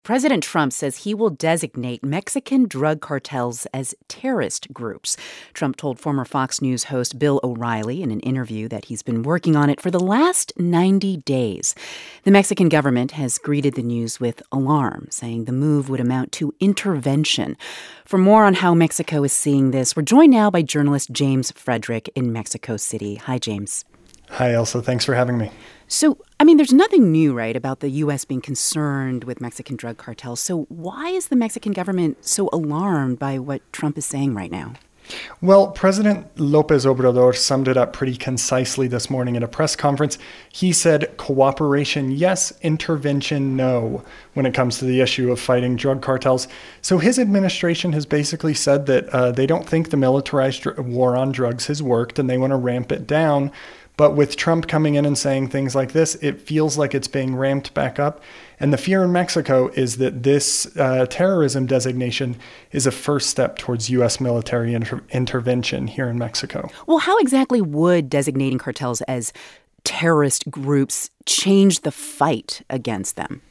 President Trump says he will designate Mexican drug cartels as terrorist groups. Trump told former Fox News host Bill O'Reilly in an interview that he's been working on it for the last 90 days. The Mexican government has greeted the news with alarm, saying the move would amount to intervention. For more on how Mexico is seeing this, we're joined now by journalist James Frederick in Mexico City. Hi, James. Hi, Elsa. Thanks for having me. So, there's nothing new, right, about the U.S. being concerned with Mexican drug cartels. So why is the Mexican government so alarmed by what Trump is saying right now? Well, President López Obrador summed it up pretty concisely this morning at a press conference. He said cooperation, yes, intervention, no, when it comes to the issue of fighting drug cartels. So his administration has basically said that they don't think the militarized war on drugs has worked and they want to ramp it down. But with Trump coming in and saying things like this, it feels like it's being ramped back up. And the fear in Mexico is that this terrorism designation is a first step towards U.S. military intervention here in Mexico. Well, how exactly would designating cartels as terrorist groups change the fight against them?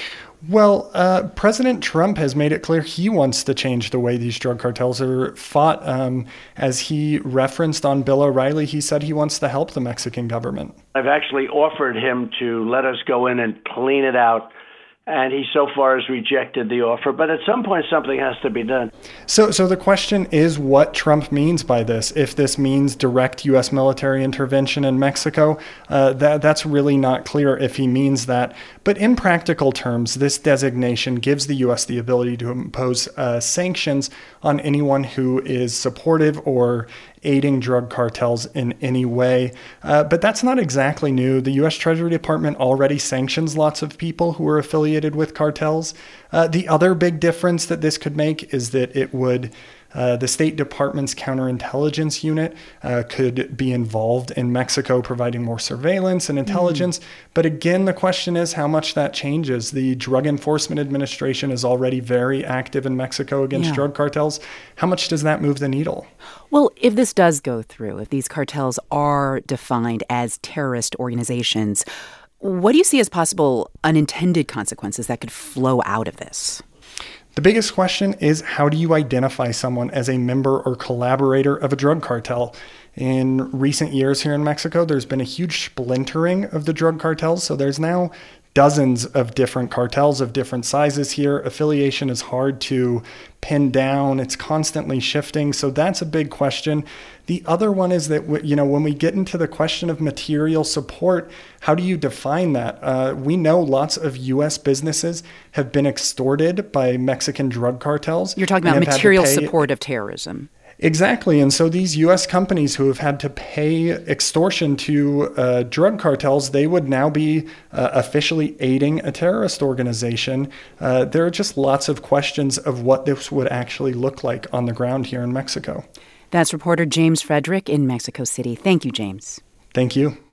Well, President Trump has made it clear he wants to change the way these drug cartels are fought. As he referenced on Bill O'Reilly, he said he wants to help the Mexican government. I've actually offered him to let us go in and clean it out, and he so far has rejected the offer. But at some point, something has to be done. So the question is what Trump means by this. If this means direct U.S. military intervention in Mexico, that's really not clear if he means that. But in practical terms, this designation gives the U.S. the ability to impose sanctions on anyone who is supportive or aiding drug cartels in any way. But that's not exactly new. The U.S. Treasury Department already sanctions lots of people who are affiliated with cartels. The other big difference that this could make is that it would the State Department's counterintelligence unit could be involved in Mexico, providing more surveillance and intelligence. But again, the question is how much that changes. The Drug Enforcement Administration is already very active in Mexico against drug cartels. How much does that move the needle? Well, if this does go through, if these cartels are defined as terrorist organizations, what do you see as possible unintended consequences that could flow out of this? The biggest question is, how do you identify someone as a member or collaborator of a drug cartel? In recent years here in Mexico, there's been a huge splintering of the drug cartels. So there's now dozens of different cartels of different sizes here. Affiliation is hard to pin down. It's constantly shifting. So that's a big question. The other one is that, when we get into the question of material support, how do you define that? We know lots of U.S. businesses have been extorted by Mexican drug cartels. You're talking about material support of terrorism. Exactly. And so these U.S. companies who have had to pay extortion to drug cartels, they would now be officially aiding a terrorist organization. There are just lots of questions of what this would actually look like on the ground here in Mexico. That's reporter James Frederick in Mexico City. Thank you, James. Thank you.